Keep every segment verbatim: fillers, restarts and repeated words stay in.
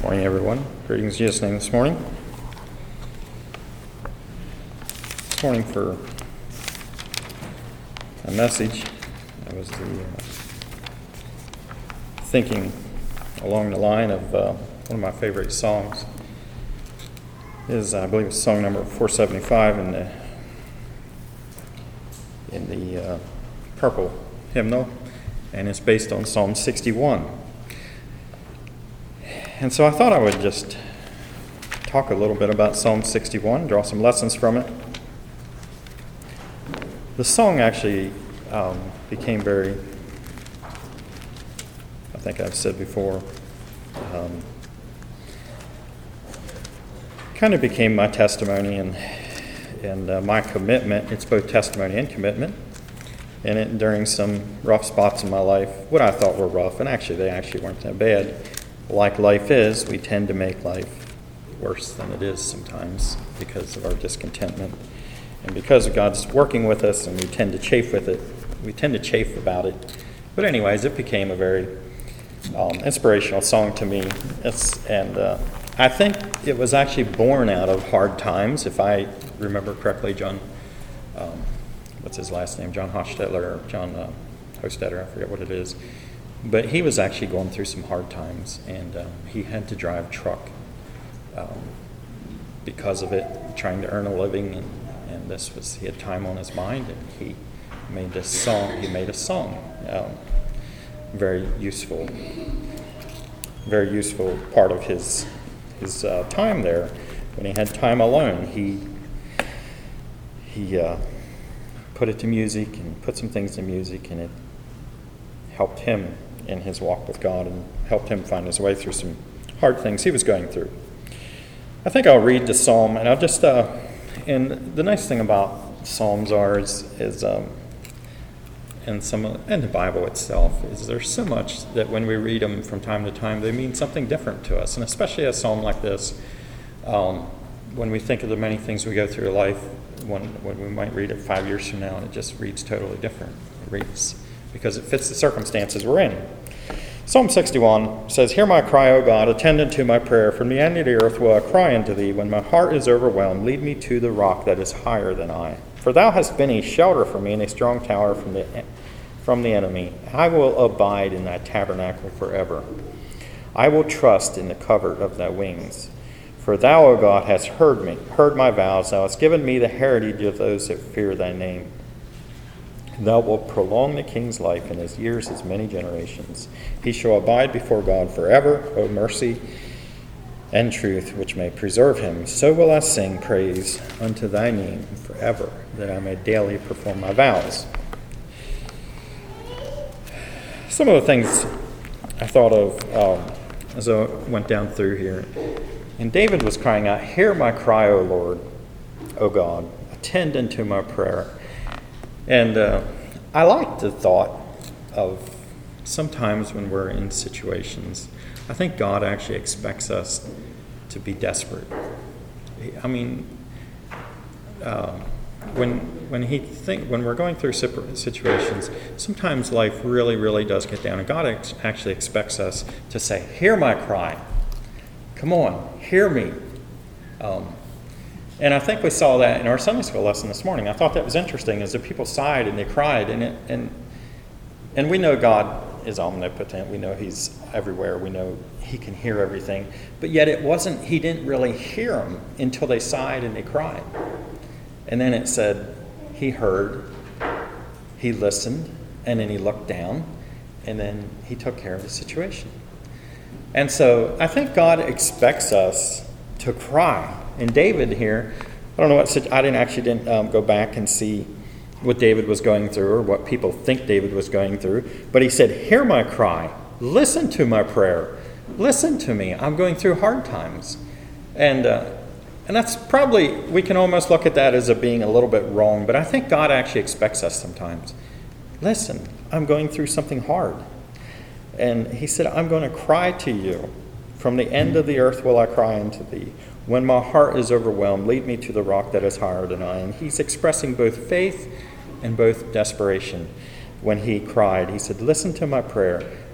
Morning, everyone. Greetings in Jesus' name this morning. This morning for a message, I was the, uh, thinking along the line of uh, one of my favorite songs. Is I believe it's song number four seventy-five in the in the uh, purple hymnal, and it's based on Psalm sixty-one. And so I thought I would just talk a little bit about Psalm sixty-one, draw some lessons from it. The song actually um, became very, I think I've said before, um, kind of became my testimony and and uh, my commitment. It's both testimony and commitment. And it, during some rough spots in my life, what I thought were rough, and actually they actually weren't that bad. Like life is, we tend to make life worse than it is sometimes because of our discontentment. And because God's working with us and we tend to chafe with it, we tend to chafe about it. But anyways, it became a very um, inspirational song to me. It's, and uh, I think it was actually born out of hard times. If I remember correctly, John, um, what's his last name? John Hostetler, or John uh, Hostetler, I forget what it is. But he was actually going through some hard times, and um, he had to drive truck um, because of it, trying to earn a living, and, and this was, he had time on his mind, and he made this song, he made a song, um, very useful, very useful part of his, his uh, time there. When he had time alone, he, he uh, put it to music, and put some things to music, and it helped him in his walk with God and helped him find his way through some hard things he was going through. I think I'll read the psalm, and I'll just, uh, and the nice thing about psalms are is, is um, and some, and the Bible itself, is there's so much that when we read them from time to time, they mean something different to us, and especially a psalm like this, um, when we think of the many things we go through in life, when, when we might read it five years from now, and it just reads totally different. It reads because it fits the circumstances we're in. Psalm sixty-one says, "Hear my cry, O God, attend unto my prayer. From the end of the earth will I cry unto thee. When my heart is overwhelmed, lead me to the rock that is higher than I. For thou hast been a shelter for me and a strong tower from the from the enemy. I will abide in thy tabernacle forever. I will trust in the covert of thy wings. For thou, O God, hast heard me, heard my vows. Thou hast given me the heritage of those that fear thy name. Thou wilt prolong the king's life, and his years as many generations. He shall abide before God forever. O mercy and truth, which may preserve him. So will I sing praise unto thy name forever, that I may daily perform my vows." Some of the things I thought of um, as I went down through here. And David was crying out, "Hear my cry, O Lord, O God, attend unto my prayer." And uh, I like the thought of sometimes when we're in situations, I think God actually expects us to be desperate. I mean, uh, when when he think when we're going through situations, sometimes life really, really does get down, and God ex- actually expects us to say, "Hear my cry. Come on, hear me." Um, And I think we saw that in our Sunday school lesson this morning. I thought that was interesting, as the people sighed and they cried, and it, and and we know God is omnipotent. We know he's everywhere. We know he can hear everything. But yet it wasn't, he didn't really hear them until they sighed and they cried. And then it said he heard, he listened, and then he looked down, and then he took care of the situation. And so I think God expects us to cry. And David here, I don't know what, I didn't actually didn't um, go back and see what David was going through or what people think David was going through. But he said, "Hear my cry, listen to my prayer, listen to me. I'm going through hard times." And uh, and that's probably, we can almost look at that as a being a little bit wrong, but I think God actually expects us sometimes. Listen, I'm going through something hard. And he said, "I'm going to cry to you. From the end of the earth will I cry unto thee. When my heart is overwhelmed, lead me to the rock that is higher than I." And he's expressing both faith and both desperation when he cried. He said, "Listen to my prayer.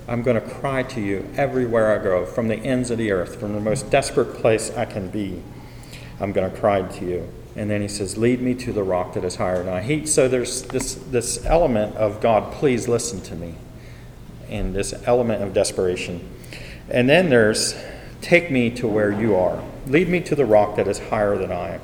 I'm going to cry to you everywhere I go, from the ends of the earth, from the most desperate place I can be. I'm going to cry to you. And then he says, lead me to the rock that is higher than I. He, so there's this, this element of, God, please listen to me. And this element of desperation. And then there's, take me to where you are. Lead me to the rock that is higher than I.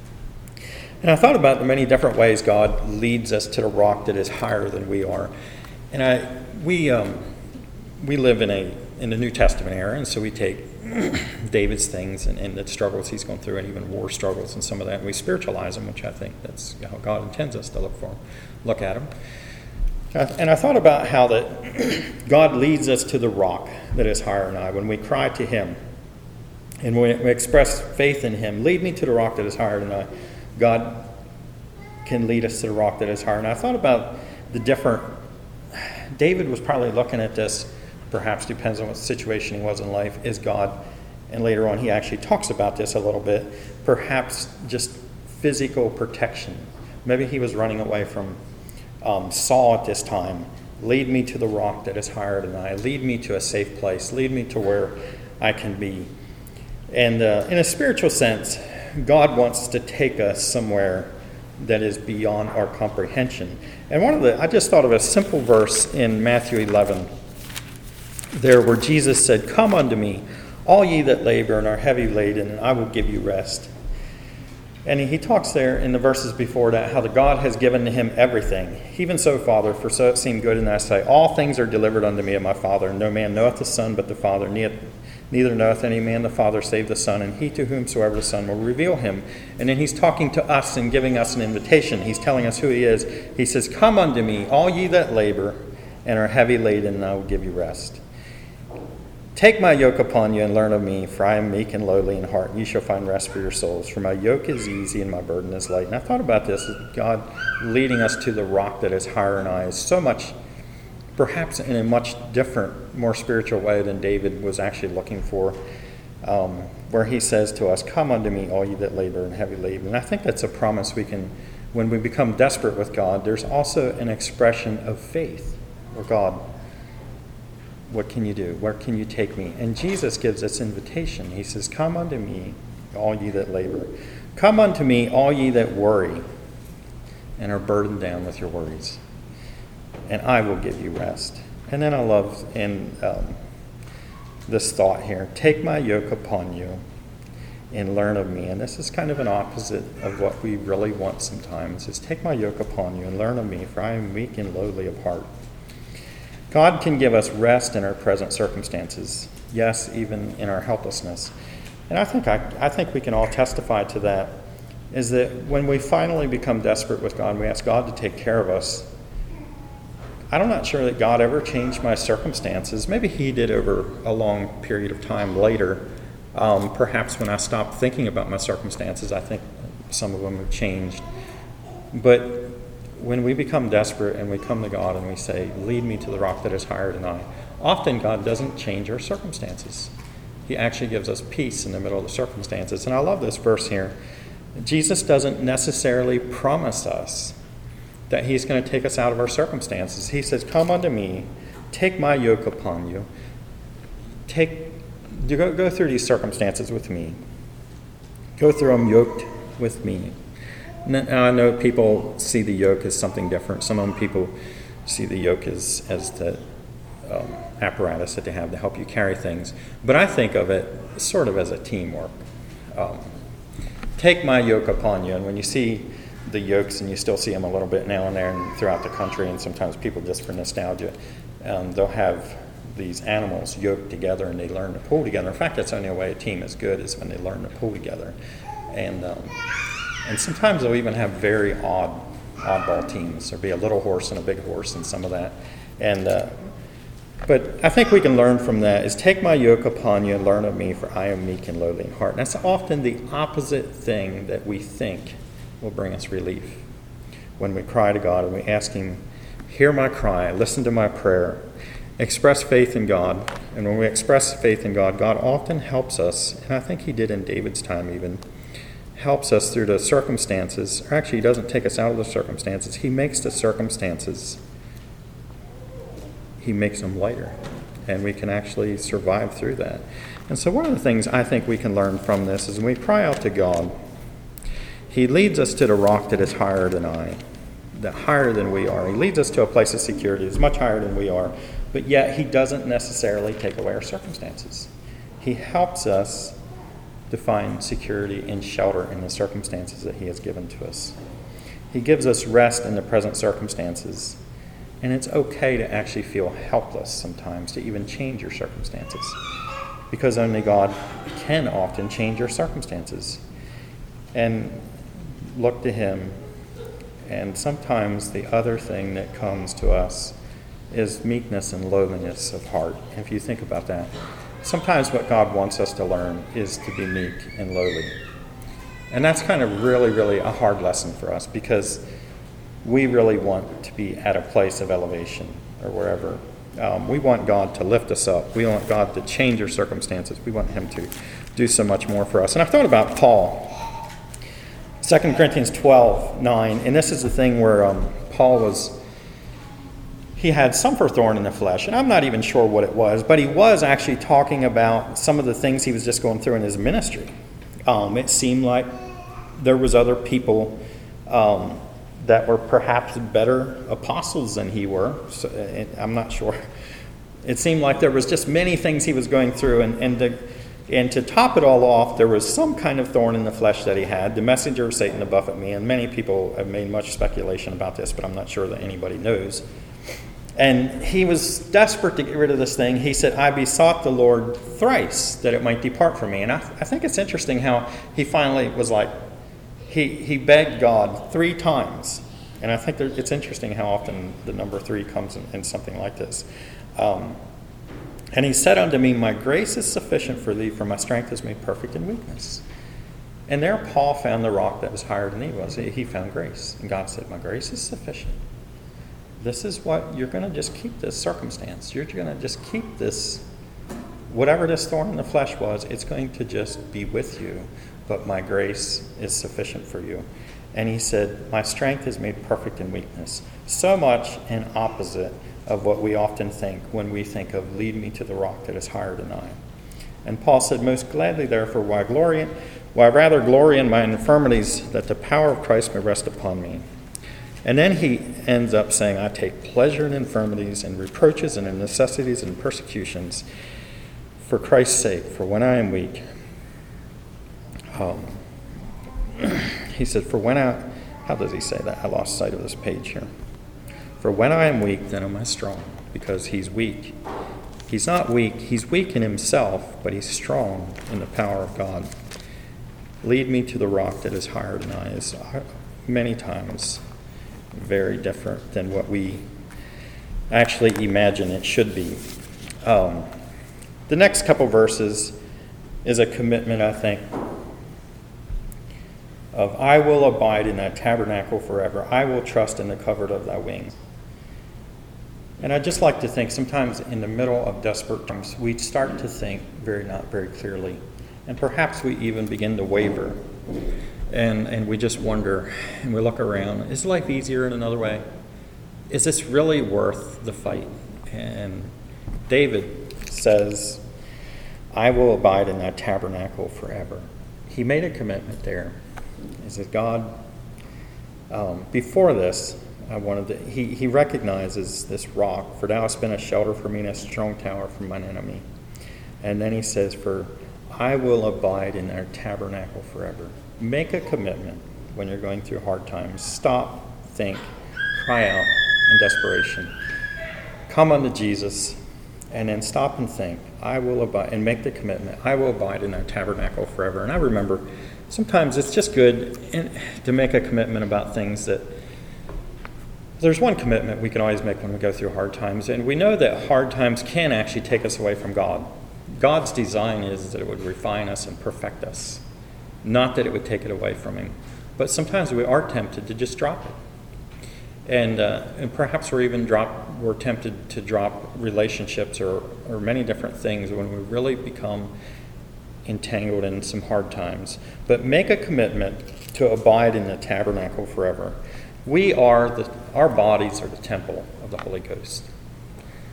And I thought about the many different ways God leads us to the rock that is higher than we are. And I, we, um, we live in a in the New Testament era, and so we take David's things and, and the struggles he's gone through, and even war struggles and some of that, and we spiritualize them, which I think that's how God intends us to look for, look at them. And I thought about how that God leads us to the rock that is higher than I. When we cry to him and when we express faith in him, lead me to the rock that is higher than I, God can lead us to the rock that is higher. And I thought about the different, David was probably looking at this, perhaps depends on what situation he was in life, is God, and later on he actually talks about this a little bit, perhaps just physical protection. Maybe he was running away from Um, Saul at this time. Lead me to the rock that is higher than I. Lead me to a safe place. Lead me to where I can be. And uh, in a spiritual sense, God wants to take us somewhere that is beyond our comprehension. And one of the, I just thought of a simple verse in Matthew eleven, there where Jesus said, come unto me, all ye that labor and are heavy laden, and I will give you rest. And he talks there in the verses before that how the God has given to him everything. Even so, Father, for so it seemed good in thy sight. All things are delivered unto me of my Father, and no man knoweth the Son but the Father. Neither knoweth any man the Father save the Son, and he to whomsoever the Son will reveal him. And then he's talking to us and giving us an invitation. He's telling us who he is. He says, come unto me, all ye that labor and are heavy laden, and I will give you rest. Take my yoke upon you and learn of me, for I am meek and lowly in heart, and ye shall find rest for your souls. For my yoke is easy and my burden is light. And I thought about this, God leading us to the rock that is higher than I is so much, perhaps in a much different, more spiritual way than David was actually looking for, um, where he says to us, come unto me, all ye that labor and heavy laden. And I think that's a promise we can, when we become desperate with God, there's also an expression of faith, where God, what can you do? Where can you take me? And Jesus gives us invitation. He says, come unto me, all ye that labor. Come unto me, all ye that worry and are burdened down with your worries, and I will give you rest. And then I love in um, this thought here, take my yoke upon you and learn of me. And this is kind of an opposite of what we really want sometimes, is take my yoke upon you and learn of me, for I am meek and lowly of heart. God can give us rest in our present circumstances, yes, even in our helplessness. And I think I, I think we can all testify to that, is that when we finally become desperate with God and we ask God to take care of us, I'm not sure that God ever changed my circumstances. Maybe he did over a long period of time later. Um, perhaps when I stopped thinking about my circumstances, I think some of them have changed. But when we become desperate and we come to God and we say, lead me to the rock that is higher than I, often God doesn't change our circumstances. He actually gives us peace in the middle of the circumstances. And I love this verse here. Jesus doesn't necessarily promise us that he's going to take us out of our circumstances. He says, come unto me, take my yoke upon you. Take, go, go through these circumstances with me. Go through them yoked with me. Now, I know people see the yoke as something different. Some of them people see the yoke as, as the um, apparatus that they have to help you carry things. But I think of it sort of as a teamwork. Um, take my yoke upon you. And when you see the yokes, and you still see them a little bit now and there and throughout the country, and sometimes people just for nostalgia, um, they'll have these animals yoked together and they learn to pull together. In fact, that's the only way a team is good, is when they learn to pull together. And um, And sometimes they'll even have very odd, oddball teams. There'll be a little horse and a big horse and some of that. And uh, but I think we can learn from that, is take my yoke upon you and learn of me, for I am meek and lowly in heart. And that's often the opposite thing that we think will bring us relief. When we cry to God and we ask him, hear my cry, listen to my prayer, express faith in God. And when we express faith in God, God often helps us, and I think he did in David's time even, helps us through the circumstances, or actually he doesn't take us out of the circumstances. He makes the circumstances, he makes them lighter. and we can actually survive through that. And so one of the things I think we can learn from this is when we cry out to God, he leads us to the rock that is higher than I, that higher than we are. He leads us to a place of security that's much higher than we are, but yet he doesn't necessarily take away our circumstances. He helps us to find security and shelter in the circumstances that he has given to us. He gives us rest in the present circumstances, and it's okay to actually feel helpless sometimes, to even change your circumstances, because only God can often change your circumstances. And look to him. And sometimes the other thing that comes to us is meekness and lowliness of heart. If you think about that, sometimes what God wants us to learn is to be meek and lowly. And that's kind of really, really a hard lesson for us, because we really want to be at a place of elevation or wherever. Um, we want God to lift us up. We want God to change our circumstances. We want him to do so much more for us. And I've thought about Paul. Second Corinthians twelve nine, and this is the thing where um, Paul was, he had some for thorn in the flesh, and I'm not even sure what it was, but he was actually talking about some of the things he was just going through in his ministry. Um, it seemed like there was other people um, that were perhaps better apostles than he were. So, I'm not sure. It seemed like there was just many things he was going through, and, and the And to top it all off, there was some kind of thorn in the flesh that he had, the messenger of Satan to buffet me. And many people have made much speculation about this, but I'm not sure that anybody knows. And he was desperate to get rid of this thing. He said, I besought the Lord thrice that it might depart from me. And I, I think it's interesting how he finally was like, he, he begged God three times. And I think there, it's interesting how often the number three comes in, in something like this. Um, And he said unto me, my grace is sufficient for thee, for my strength is made perfect in weakness. And there Paul found the rock that was higher than he was. He found grace. And God said, my grace is sufficient. This is what, you're going to just keep this circumstance. You're going to just keep this, whatever this thorn in the flesh was, it's going to just be with you. But my grace is sufficient for you. And he said, my strength is made perfect in weakness. So much an opposite of what we often think when we think of lead me to the rock that is higher than I. And Paul said, most gladly therefore, why glory, why rather glory in my infirmities, that the power of Christ may rest upon me. And then he ends up saying, I take pleasure in infirmities and reproaches and in necessities and persecutions for Christ's sake, for when I am weak. Um, he said, for when I, how does he say that? I lost sight of this page here. For when I am weak, then am I strong, because he's weak. He's not weak. He's weak in himself, but he's strong in the power of God. Lead me to the rock that is higher than I is many times very different than what we actually imagine it should be. Um, the next couple verses is a commitment, I think, of I will abide in thy tabernacle forever. I will trust in the covert of thy wings. And I just like to think sometimes in the middle of desperate times, we start to think very not very clearly. And perhaps we even begin to waver. And and we just wonder, and we look around, is life easier in another way? Is this really worth the fight? And David says, I will abide in that tabernacle forever. He made a commitment there. He says, God, um, before this, I wanted to, he, he recognizes this rock, for thou hast been a shelter for me and a strong tower from mine enemy. And then he says, for I will abide in our tabernacle forever. Make a commitment when you're going through hard times. Stop, think, cry out in desperation. Come unto Jesus, and then stop and think, I will abide, and make the commitment, I will abide in our tabernacle forever. And I remember sometimes it's just good in, to make a commitment about things that, there's one commitment we can always make when we go through hard times, and we know that hard times can actually take us away from God. God's design is that it would refine us and perfect us, not that it would take it away from him. But sometimes we are tempted to just drop it. And uh, and perhaps we're even drop, we're tempted to drop relationships or, or many different things when we really become entangled in some hard times. But make a commitment to abide in the tabernacle forever. We are, the, our bodies are the temple of the Holy Ghost.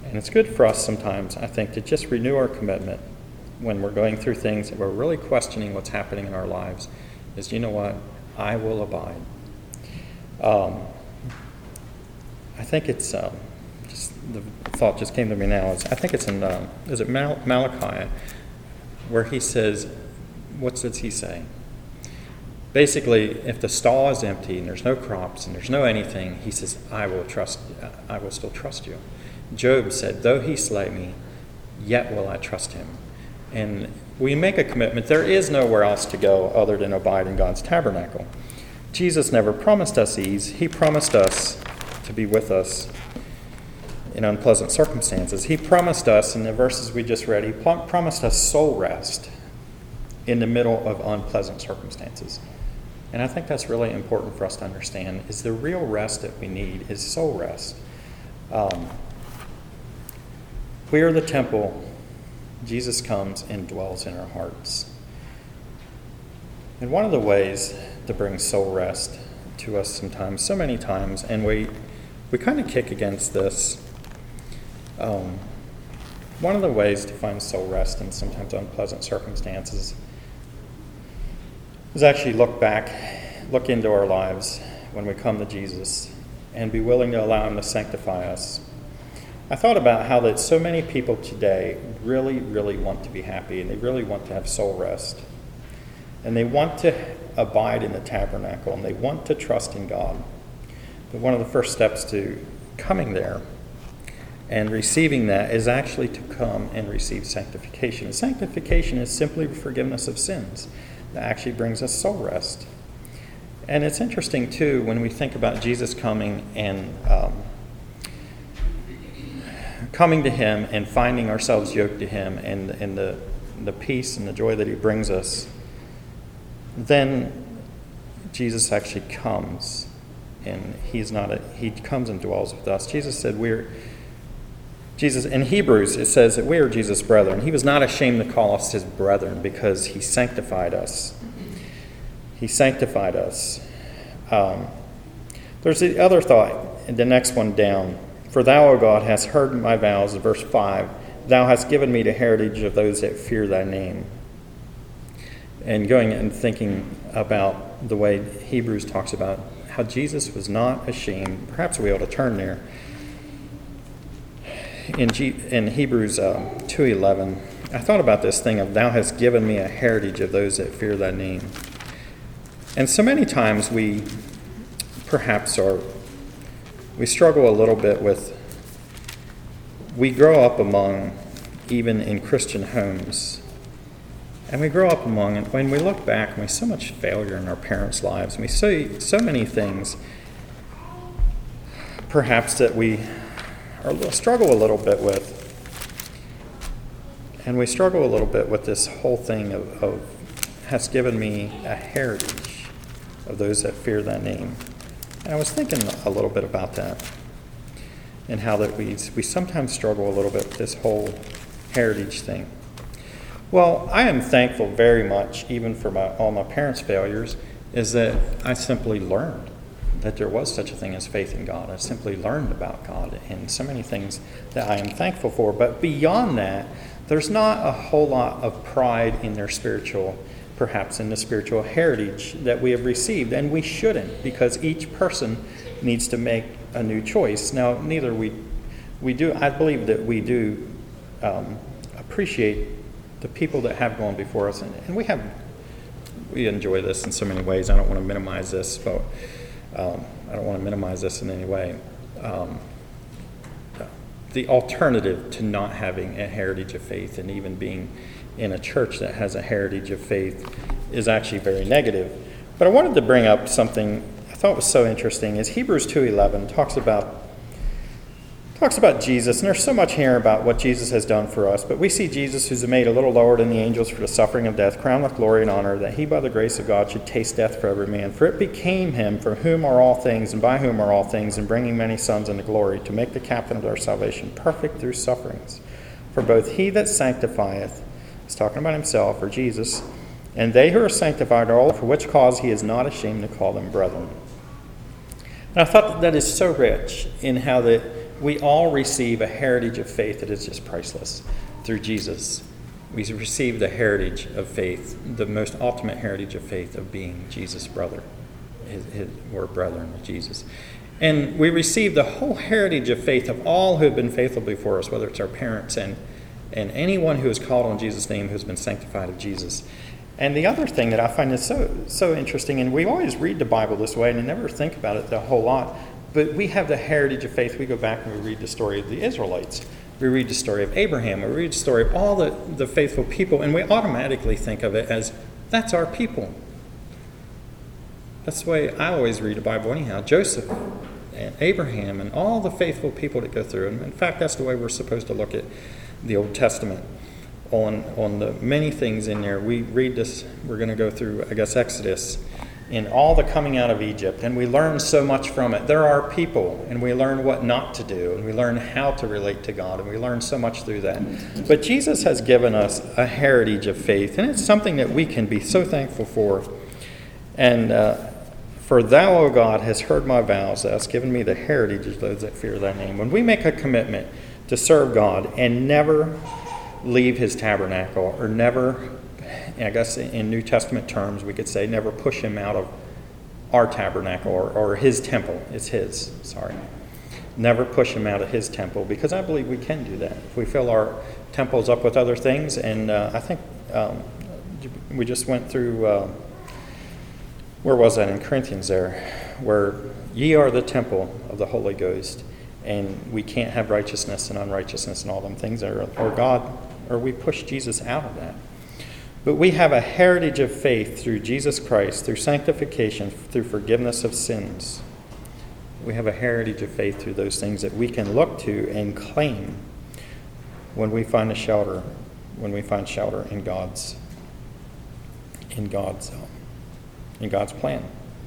And it's good for us sometimes, I think, to just renew our commitment when we're going through things and we're really questioning what's happening in our lives, is, you know what, I will abide. Um, I think it's, um, just the thought just came to me now, is I think it's in, um, is it Mal- Malachi, where he says, what does he say? Basically, if the stall is empty and there's no crops and there's no anything, he says, I will trust, I will still trust you. Job said, though he slay me, yet will I trust him. And we make a commitment. There is nowhere else to go other than abide in God's tabernacle. Jesus never promised us ease. He promised us to be with us in unpleasant circumstances. He promised us, in the verses we just read, he promised us soul rest in the middle of unpleasant circumstances. And I think that's really important for us to understand, is the real rest that we need is soul rest. Um, we are the temple. Jesus comes and dwells in our hearts. And one of the ways to bring soul rest to us sometimes, so many times, and we we kind of kick against this, um, one of the ways to find soul rest in sometimes unpleasant circumstances is actually look back, look into our lives when we come to Jesus and be willing to allow him to sanctify us. I thought about how that so many people today really, really want to be happy, and they really want to have soul rest. And they want to abide in the tabernacle, and they want to trust in God. But one of the first steps to coming there and receiving that is actually to come and receive sanctification. And sanctification is simply forgiveness of sins that actually brings us soul rest. And it's interesting, too, when we think about Jesus coming and um, coming to him and finding ourselves yoked to him, and, and the, the peace and the joy that he brings us, then Jesus actually comes, and he's not a, he comes and dwells with us. Jesus said we're Jesus in Hebrews, it says that we are Jesus' brethren. He was not ashamed to call us his brethren because he sanctified us. He sanctified us. Um, there's the other thought, the next one down. For thou, O God, hast heard my vows, verse five. Thou hast given me the heritage of those that fear thy name. And going and thinking about the way Hebrews talks about how Jesus was not ashamed. Perhaps we ought to turn there. In, G, in Hebrews uh, two eleven, I thought about this thing of thou hast given me a heritage of those that fear thy name. And so many times we perhaps are We struggle a little bit with, we grow up among, even in Christian homes, and we grow up among, and when we look back, and we see so much failure in our parents' lives, and we see so many things, perhaps that we are, struggle a little bit with. And we struggle a little bit with this whole thing of, of has given me a heritage of those that fear thy name. And I was thinking a little bit about that, and how that we we sometimes struggle a little bit with this whole heritage thing. Well, I am thankful very much, even for my, all my parents' failures, is that I simply learned that there was such a thing as faith in God. I simply learned about God and so many things that I am thankful for. But beyond that, there's not a whole lot of pride in their spiritual, perhaps in the spiritual heritage that we have received. And we shouldn't, because each person needs to make a new choice. Now, neither we, we do, I believe that we do um, appreciate the people that have gone before us. And, and we have, we enjoy this in so many ways. I don't want to minimize this, but um, I don't want to minimize this in any way. Um, the alternative to not having a heritage of faith and even being in a church that has a heritage of faith is actually very negative. But I wanted to bring up something I thought was so interesting, is Hebrews two eleven talks about talks about Jesus, and there's so much here about what Jesus has done for us, but we see Jesus, who's made a little lower than the angels for the suffering of death, crowned with glory and honor, that he by the grace of God should taste death for every man. For it became him, from whom are all things, and by whom are all things, and bringing many sons into glory, to make the captain of our salvation perfect through sufferings. For both he that sanctifieth, he's talking about himself, or Jesus, and they who are sanctified are all, for which cause he is not ashamed to call them brethren. And I thought that, that is so rich in how that we all receive a heritage of faith that is just priceless through Jesus. We receive the heritage of faith, the most ultimate heritage of faith of being Jesus' brother. His, his, we're brethren of Jesus. And we receive the whole heritage of faith of all who have been faithful before us, whether it's our parents and, and anyone who is called on Jesus' name who has been sanctified of Jesus. And the other thing that I find is so so interesting, and we always read the Bible this way and never think about it a whole lot, but we have the heritage of faith. We go back and we read the story of the Israelites. We read the story of Abraham. We read the story of all the, the faithful people, and we automatically think of it as, that's our people. That's the way I always read the Bible anyhow. Joseph and Abraham and all the faithful people that go through. And in fact, that's the way we're supposed to look at the Old Testament. On, on the many things in there. We read this, we're going to go through, I guess, Exodus, and all the coming out of Egypt, and we learn so much from it. There are people, and we learn what not to do, and we learn how to relate to God, and we learn so much through that. But Jesus has given us a heritage of faith, and it's something that we can be so thankful for. And uh, for thou, O God, hast heard my vows, thou hast given me the heritage of those that fear thy name. When we make a commitment to serve God and never leave his tabernacle, or never, I guess in New Testament terms we could say, never push him out of our tabernacle or, or his temple. It's his, sorry. Never push him out of his temple, because I believe we can do that. If we fill our temples up with other things, and uh, I think um, we just went through, uh, where was that in Corinthians there, where ye are the temple of the Holy Ghost, and we can't have righteousness and unrighteousness and all them things, or, or God, or we push Jesus out of that. But we have a heritage of faith through Jesus Christ, through sanctification, through forgiveness of sins. We have a heritage of faith through those things that we can look to and claim when we find a shelter, when we find shelter in God's, in God's, in God's plan.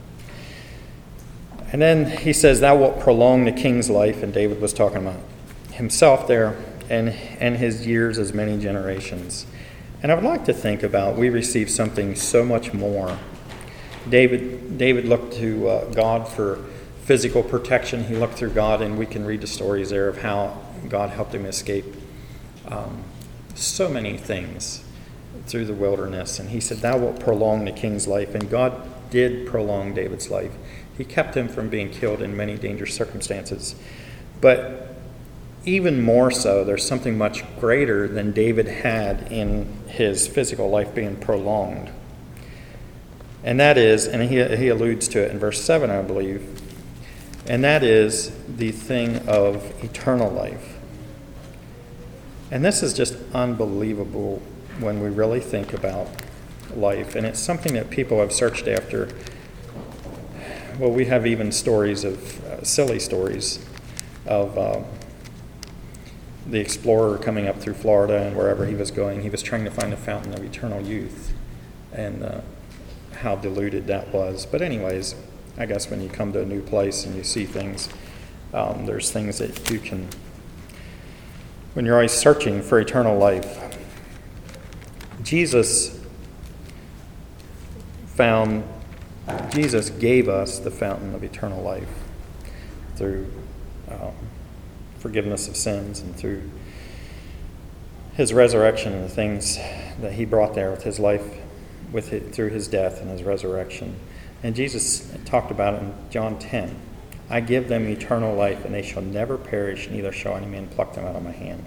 And then he says, thou wilt prolong the king's life, and David was talking about himself there, and, and his years as many generations. And I would like to think about, we receive something so much more. David David looked to uh, God for physical protection. He looked through God, and we can read the stories there of how God helped him escape um, so many things through the wilderness. And he said, thou wilt prolong the king's life. And God did prolong David's life. He kept him from being killed in many dangerous circumstances. But even more so, there's something much greater than David had in his physical life being prolonged. And that is, and he, he alludes to it in verse seven, I believe, and that is the thing of eternal life. And this is just unbelievable when we really think about life. And it's something that people have searched after. Well, we have even stories of, uh, silly stories of uh, the explorer coming up through Florida, and wherever he was going, he was trying to find the fountain of eternal youth, and uh, how diluted that was. But anyways, I guess when you come to a new place and you see things, um, there's things that you can, when you're always searching for eternal life. Jesus found, Jesus gave us the fountain of eternal life through um, forgiveness of sins, and through his resurrection and the things that he brought there with his life, with it, through his death and his resurrection. And Jesus talked about it in John ten. I give them eternal life, and they shall never perish, neither shall any man pluck them out of my hand.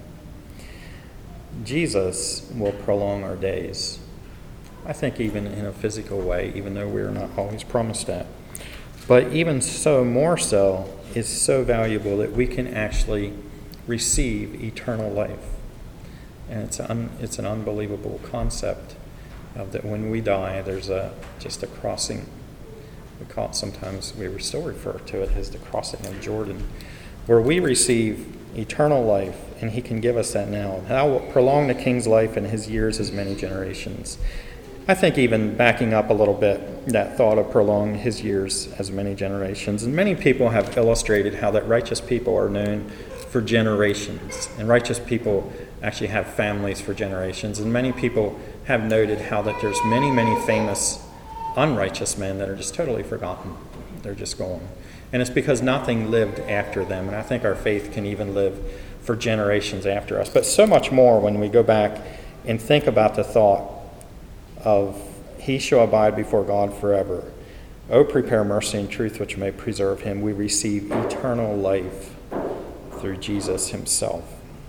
Jesus will prolong our days. I think even in a physical way, even though we're not always promised that. But even so, more so, is so valuable that we can actually receive eternal life. And it's un, it's an unbelievable concept of that when we die, there's a just a crossing. We call it, sometimes we still refer to it as the crossing of Jordan, where we receive eternal life, and he can give us that now. Thou wilt prolong the king's life, and his years as many generations. I think even backing up a little bit, that thought of prolong his years as many generations. And many people have illustrated how that righteous people are known for generations. And righteous people actually have families for generations. And many people have noted how that there's many, many famous unrighteous men that are just totally forgotten. They're just gone. And it's because nothing lived after them. And I think our faith can even live for generations after us. But so much more when we go back and think about the thought of he shall abide before God forever. Oh, prepare mercy and truth which may preserve him. We receive eternal life through Jesus himself.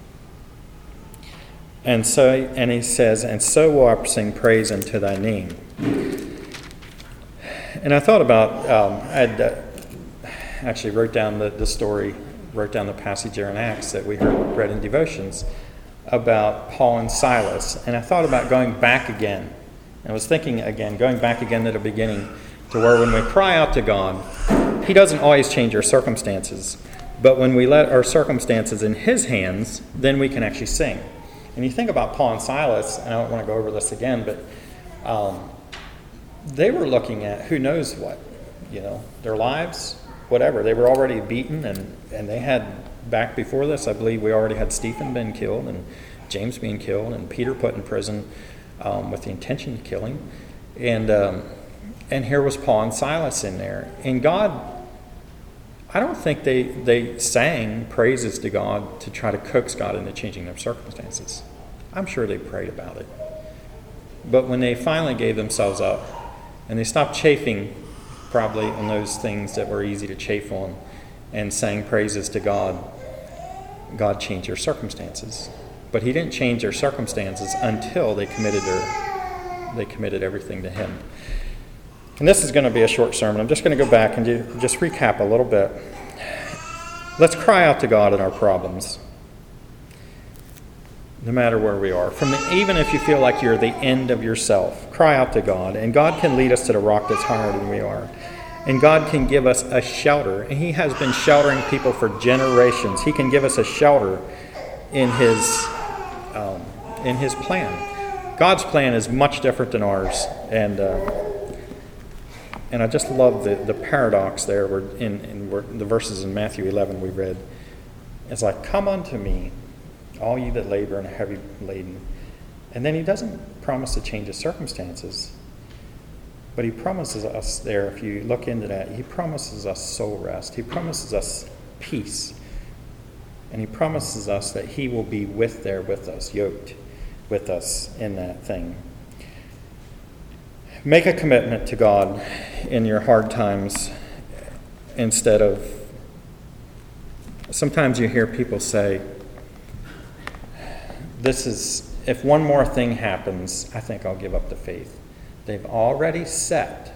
And so, and he says, and so will I sing praise unto thy name. And I thought about, um, I had uh, actually wrote down the, the story, wrote down the passage there in Acts that we heard read in devotions about Paul and Silas. And I thought about going back again. I was thinking again, going back again to the beginning, to where when we cry out to God, he doesn't always change our circumstances. But when we let our circumstances in his hands, then we can actually sing. And you think about Paul and Silas, and I don't want to go over this again, but um, they were looking at who knows what, you know, their lives, whatever. They were already beaten, and, and they had, back before this, I believe we already had Stephen being killed, and James being killed, and Peter put in prison um, with the intention of killing. And, um, and here was Paul and Silas in there. And God, I don't think they, they sang praises to God to try to coax God into changing their circumstances. I'm sure they prayed about it. But when they finally gave themselves up, and they stopped chafing probably on those things that were easy to chafe on, and sang praises to God, God changed their circumstances. But he didn't change their circumstances until they committed their they committed everything to him. And this is going to be a short sermon. I'm just going to go back and do, just recap a little bit. Let's cry out to God in our problems, no matter where we are. From the, even if you feel like you're the end of yourself, cry out to God. And God can lead us to the rock that's higher than we are. And God can give us a shelter. And he has been sheltering people for generations. He can give us a shelter in his, um, in his plan. God's plan is much different than ours. And... Uh, And I just love the, the paradox there where in, in where the verses in Matthew eleven we read. It's like, come unto me, all you that labor and are heavy laden. And then he doesn't promise to change his circumstances. But he promises us there, if you look into that, he promises us soul rest. He promises us peace. And he promises us that he will be with there with us, yoked with us in that thing. Make a commitment to God in your hard times instead of... Sometimes you hear people say, this is, if one more thing happens, I think I'll give up the faith. They've already set,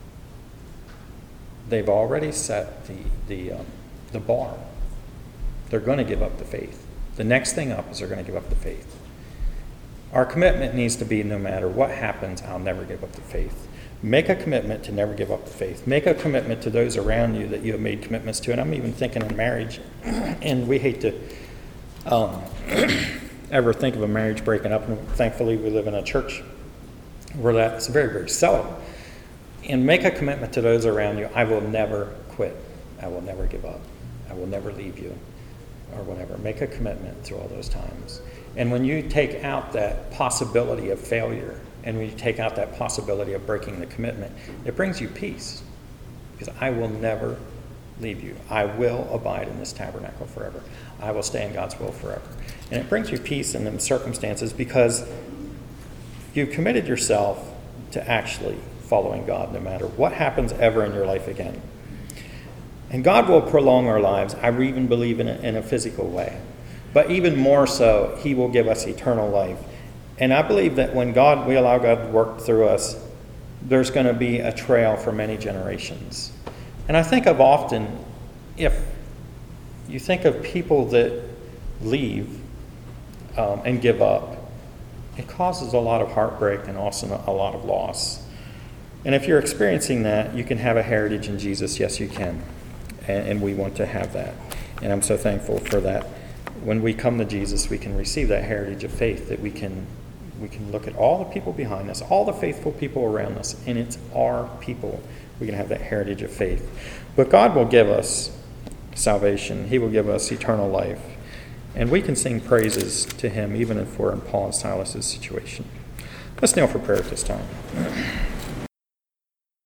they've already set the, the, um, the bar. They're going to give up the faith. The next thing up is they're going to give up the faith. Our commitment needs to be, no matter what happens, I'll never give up the faith. Make a commitment to never give up the faith. Make a commitment to those around you that you have made commitments to. And I'm even thinking in marriage, and we hate to um, ever think of a marriage breaking up. And thankfully, we live in a church where that's very, very seldom. And make a commitment to those around you. I will never quit. I will never give up. I will never leave you, or whatever. Make a commitment through all those times. And when you take out that possibility of failure, and when you take out that possibility of breaking the commitment, it brings you peace. Because I will never leave you. I will abide in this tabernacle forever. I will stay in God's will forever. And it brings you peace in them circumstances because you've committed yourself to actually following God no matter what happens ever in your life again. And God will prolong our lives. I even believe in it in a physical way. But even more so, he will give us eternal life. And I believe that when God, we allow God to work through us, there's going to be a trail for many generations. And I think of often, if you think of people that leave um, and give up, it causes a lot of heartbreak and also a lot of loss. And if you're experiencing that, you can have a heritage in Jesus. Yes, you can. And, and we want to have that. And I'm so thankful for that. When we come to Jesus, we can receive that heritage of faith, that we can we can look at all the people behind us, all the faithful people around us, and it's our people. We can have that heritage of faith. But God will give us salvation. He will give us eternal life. And we can sing praises to him even if we're in Paul and Silas' situation. Let's kneel for prayer at this time.